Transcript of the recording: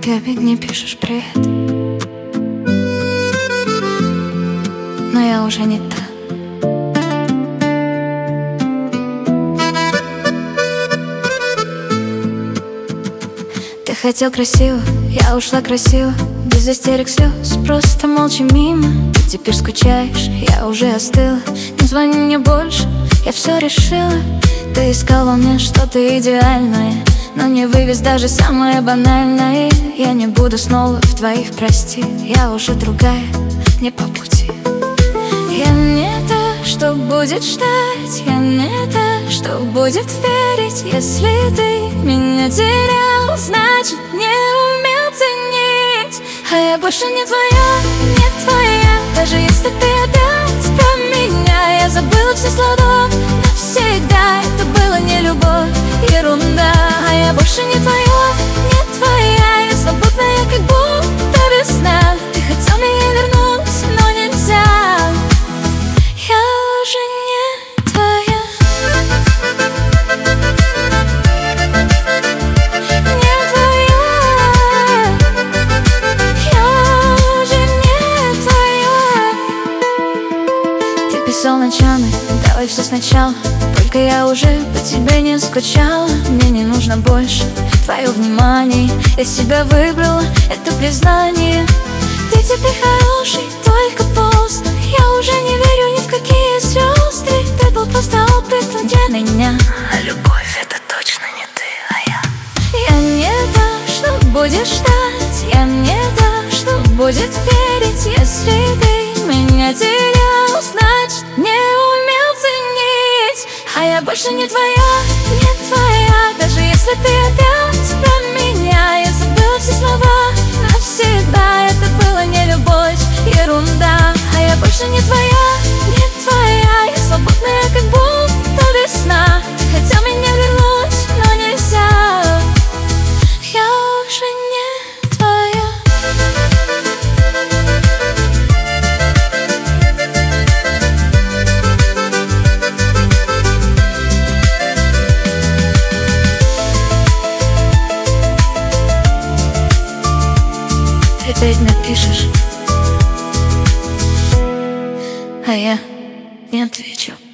Ты опять не пишешь привет, но я уже не та. Ты хотел красиво, я ушла красиво, без истерик, слез, просто молча мимо. Ты теперь скучаешь, я уже остыла. Не звони мне больше, я все решила. Ты искал во мне что-то идеальное, но не вывез даже самое банальное. Я не буду снова в твоих прости, я уже другая, не по пути. Я не та, что будет ждать, я не та, что будет верить. Если ты меня терял, значит не умел ценить. А я больше не твоя, не твоя. Даже если ты опять про меня, я забыла все слова навсегда. Это было не любовь, ерунда. А я больше не твоя, не твоя. Я свободная, как будто весна. Ты хотел меня вернуть, но нельзя. Я уже не твоя. Не твоя. Я уже не твоя. Ты писал ночами, давай все сначала. Только я уже по тебе не скучала. Мне не нужно больше твое внимание. Я себя выбрала, это признание. Ты теперь хороший, только поздно. Я уже не верю ни в какие звезды. Ты был просто опыт для меня. А любовь — это точно не ты, а я. Я не та, что будешь ждать. Я не та, что будет верить. Если ты меня терял, значит не умел ценить. А я больше не твоя, не твоя. Даже если ты опять про меня, я забыла все слова навсегда. Это было не любовь, ерунда. А я больше не твоя, не твоя. Я свободная, как будто весна. Ты хотел меня вернуть, но нельзя. Я уже не твоя. Ты опять напишешь, а я не отвечу.